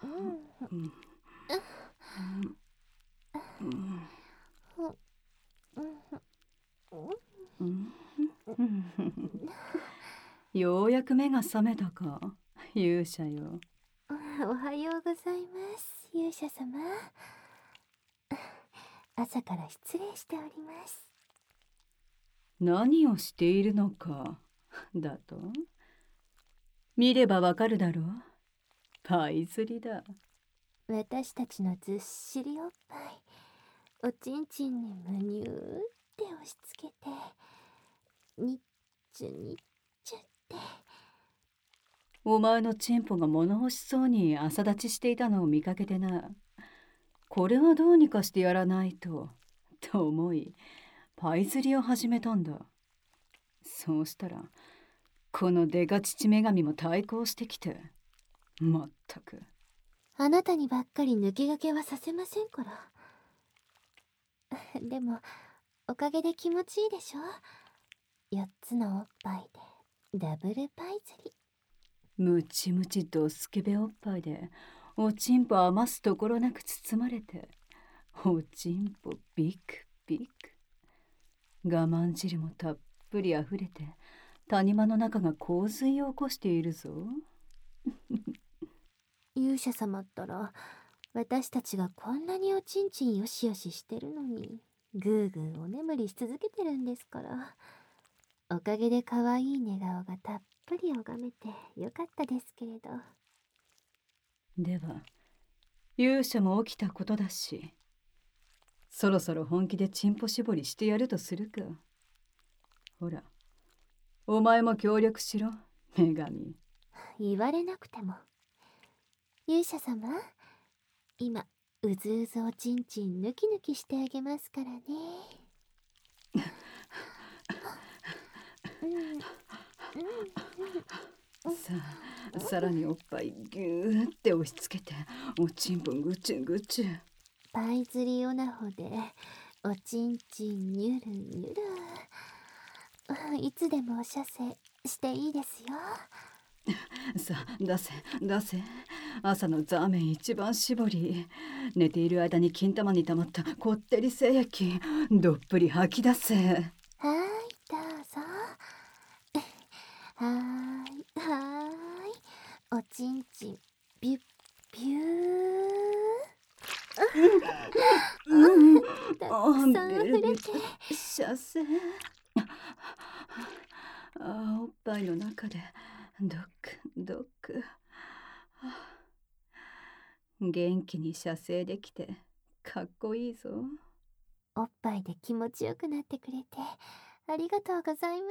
ようやく目が覚めたか、勇者よ。 おはようございます、勇者様。朝から失礼しております。 何をしているのかだと？見ればわかるだろう。パイ釣りだ。 私たちのずっしりおっぱい、おちんちんにむにゅーって押し付けて、にっちゅにっちゅって。 お前のチンポが物欲しそうに朝立ちしていたのを見かけてな。これはどうにかしてやらないと思い、パイ釣りを始めたんだ。そうしたらこのデカ父女神も対抗してきて、まったく。 あなたにばっかり抜け駆けはさせませんから。でもおかげで気持ちいいでしょ。4つのおっぱいでダブルパイ釣り。 ムチムチドスケベおっぱいでおちんぽ余すところなく包まれて、おちんぽビクビク。我慢汁もたっぷりあふれて谷間の中が洪水を起こしているぞ。 勇者様ったら私たちがこんなにおちんちんよしよししてるのにぐーぐーお眠りし続けてるんですから。おかげで可愛い寝顔がたっぷり拝めてよかったですけれど。 では勇者も起きたことだし、そろそろ本気でチンポ絞りしてやるとするか。ほら、お前も協力しろ、女神。 言われなくても。勇者様、今うずうずおちんちんヌキヌキしてあげますからね。 さらにおっぱいギューって押し付けて、おちんぽぐちゅぐちゅ。 パイ釣りオナホでおちんちんにゅるにゅる。いつでもお射精していいですよ。 さあ出せ出せ。朝のザーメン一番搾り。寝ている間に金玉に溜まったこってり精液どっぷり吐き出せ。 はーい、どうぞ。はーい、はーい。おちんちんビュッビュー。たくさんベルビ溢れて。 射精。おっぱいの中でドックドック。元気に射精できてかっこいいぞ。 おっぱいで気持ちよくなってくれてありがとうございます。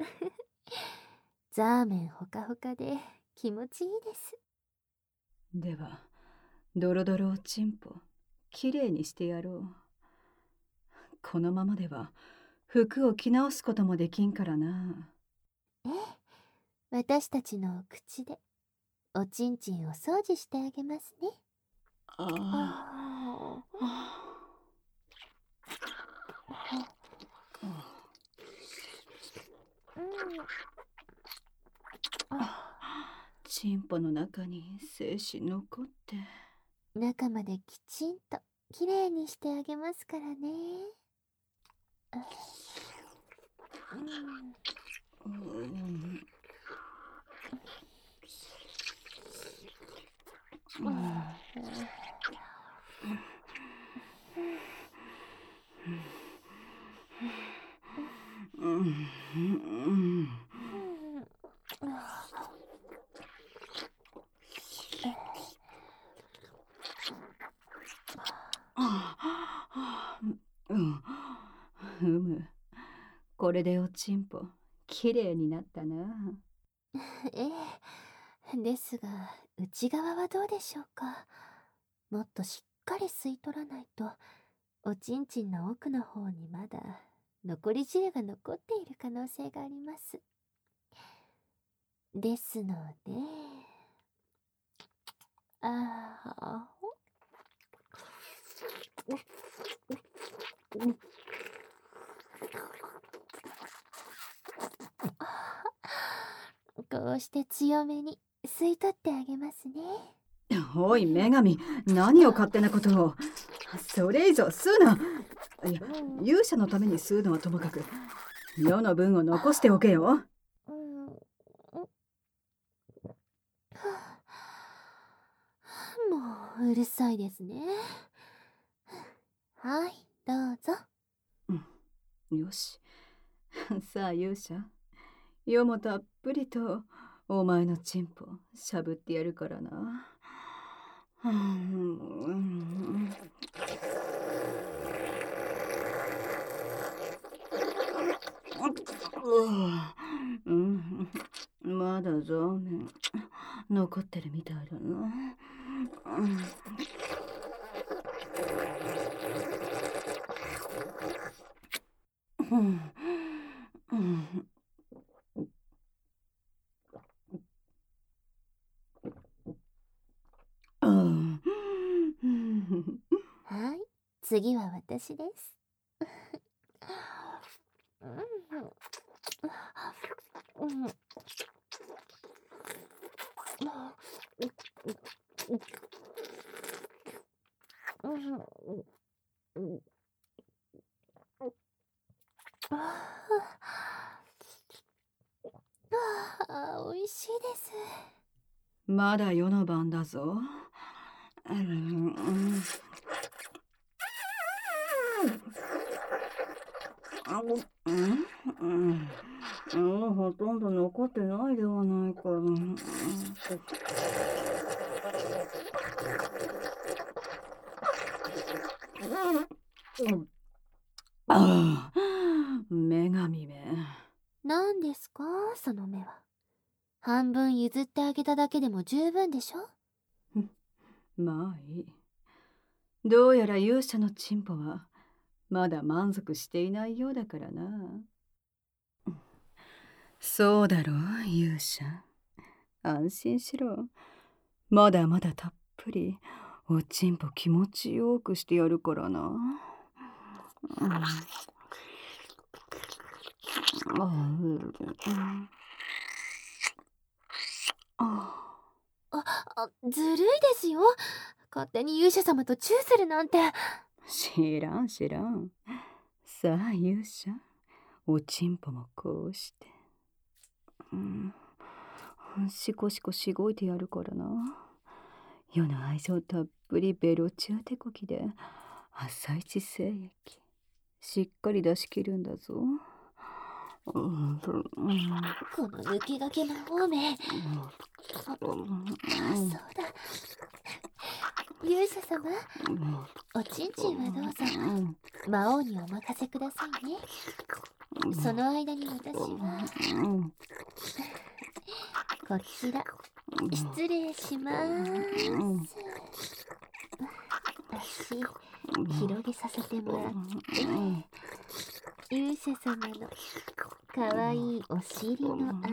ザーメンほかほかで気持ちいいです。 ではドロドロおちんぽきれいにしてやろう。このままでは服を着直すこともできんからな。 ええ、私たちのお口でおちんちんを掃除してあげますね。 あああ。チンポの中に精子残って。 中まできちんときれいにしてあげますからね。 これでおちんぽきれいになったな。 ええ、ですが内側はどうでしょうか。もっとしっかり吸い取らないとおちんちんの奥の方にまだ残り汁が残っている可能性があります。ですので、あこうして強めに吸い取ってあげますね。 おい女神、何を勝手なことを。それ以上吸うな。いや、勇者のために吸うのはともかく、世の分を残しておけよ。 もううるさいですね。はい、どうぞ。 よし。さあ勇者、世もたっぷりとお前のチンポしゃぶってやるからな。まだ残念。残ってるみたいだな。 はい、次は私です。美味しいです。 まだ夜の晩だぞ。ほとんど残ってないではないか。女神め。 何ですか、その目は。半分譲ってあげただけでも十分でしょ。 まあいい。どうやら勇者のチンポはまだ満足していないようだからな。そうだろう、勇者。安心しろ。まだまだたっぷりおちんぽ気持ちよくしてやるからな。 ずるいですよ。勝手に勇者様とチューするなんて。 知らん知らん。さあ勇者、おちんぽもこうして、しこしこしごいてやるからな。世の愛情たっぷりベロチュー手こきで朝一精液しっかり出し切るんだぞ。 この抜け駆け魔法め。そうだ、勇者様、おちんちんはどうぞ魔王にお任せくださいね。その間に私はこちら失礼します。足広げさせてもらって、勇者様のかわいいお尻の穴、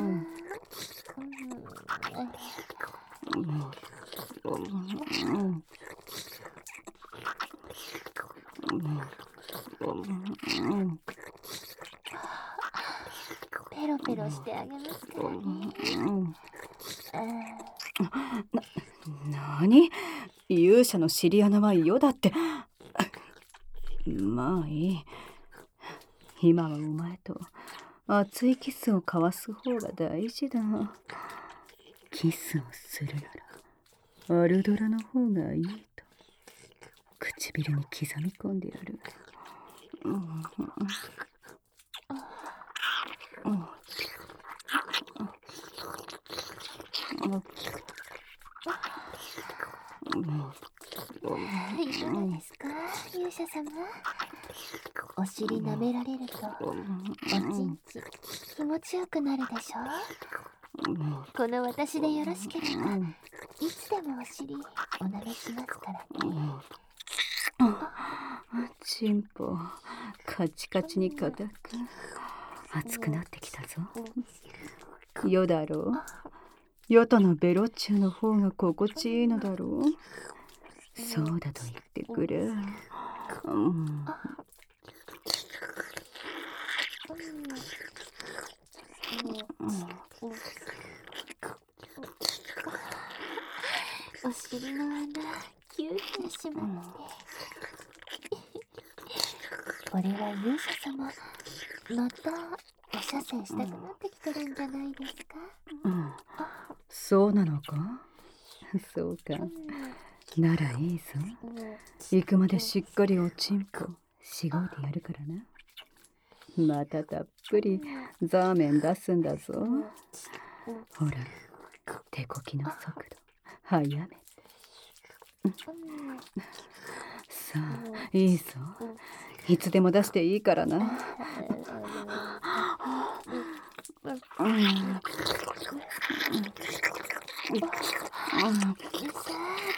ペロペロしてあげますからね。 なに、勇者の尻穴は嫌だって。まあいい。今はお前と熱いキスを交わす方が大事だ。キスをするならアルドラの方がいいと唇に刻み込んでやる。 いかがですか、勇者様。お尻舐められるとおちんち気持ちよくなるでしょ。この私でよろしければいつでもお尻お舐めしますからね。 チンポカチカチに硬く熱くなってきたぞ。世だろう。世とのベロチューの方が心地いいのだろう。そうだと言ってくれ。 尻の穴キューしてしまって。これは勇者様、またお射精したくなってきてるんじゃないですか？ そうなのか。そうか。ならいいぞ。行くまでしっかりおちんぽしごいてやるからな。またたっぷりザーメン出すんだぞ。ほら、手こきの速度早めて。さあ、いいぞ。いつでも出していいからな。 さあどうぞ。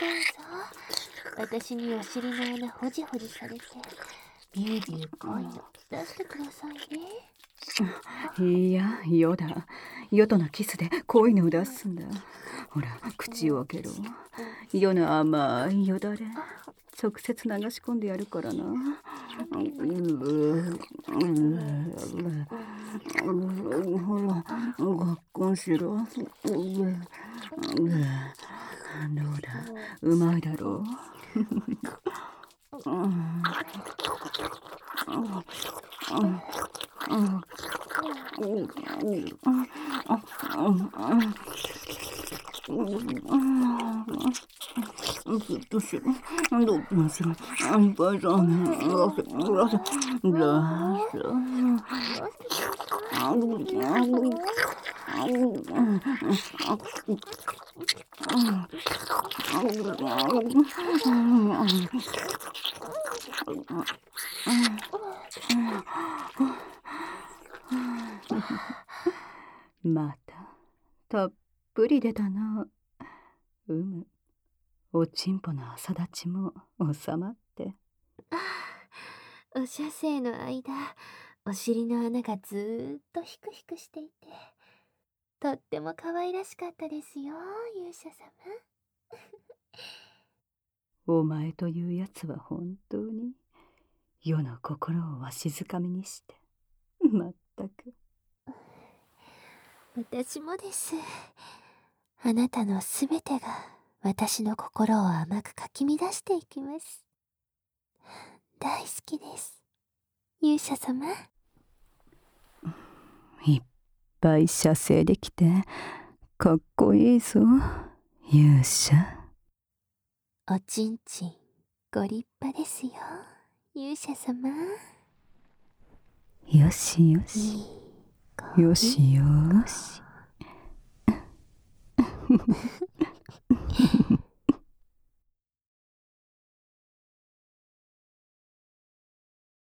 私にお尻の穴ほじほじされて、ビュービュー恋の出してくださいね。 いや、よだ。よとのキスで恋のを出すんだ。ほら、口を開けろ。よの甘いよだれ直接流し込んでやるからな。ほら、ごっこんしろ。どうだ、うまいだろう。ずっとしろ、どっもしろ、バイザーメン、ラセ、ラセ、ラセ。またっぷり出たな。おちんぽの朝立ちも収まって。 お射精の間、お尻の穴がずーっとヒクヒクしていて、とっても可愛らしかったですよ、勇者様。 お前というやつは本当に世の心をわしづかみにして、まったく。 私もです。あなたのすべてが私の心を甘くかき乱していきます。大好きです、勇者様。 いっぱい射精できてかっこいいぞ、勇者。 おちんちんご立派ですよ、勇者様。 よしよし、よしよし。